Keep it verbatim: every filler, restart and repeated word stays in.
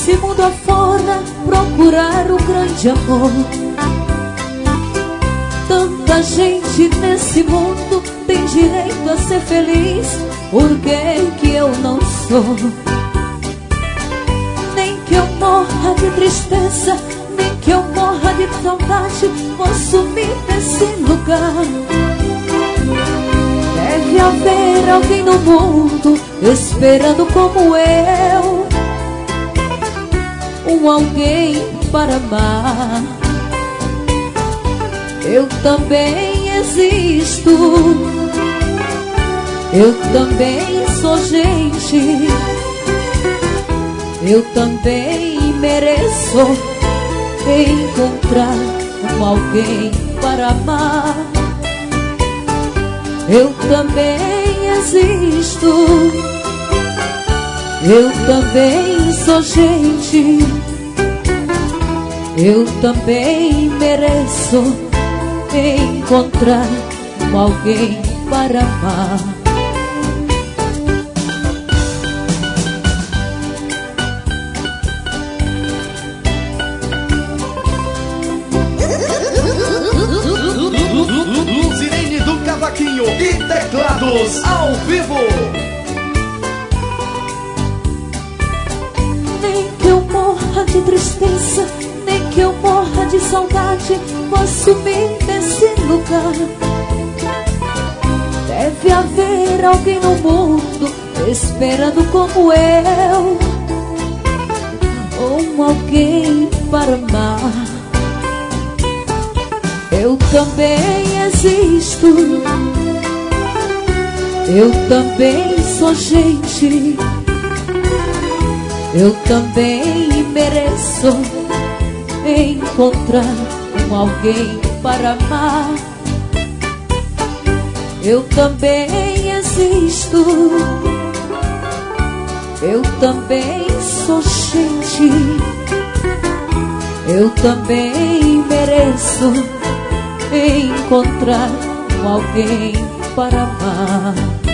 gente mundo afora procurar o grande amor. Tanta gente nesse mundo tem direito a ser feliz. Por que que eu não sou? Nem que eu morra de tristeza, nem que eu morra de saudade, vou sumir desse lugar. Deve haver alguém no mundo esperando como eu, um alguém para amar. Eu também existo, eu também sou gente, eu também mereço encontrar um alguém para amar. Eu também existo, eu também sou gente, eu também mereço encontrar um alguém para amar. Luzirene do Cavaquinho e teclados ao vivo. Nem que eu morra de tristeza, nem que eu morra de saudade, vou sumir desse lugar. Deve haver alguém no mundo esperando como eu, um alguém para amar. Eu também existo, eu também sou gente, eu também mereço encontrar um alguém para amar. Eu também existo, eu também sou gente, eu também mereço encontrar um alguém para amar.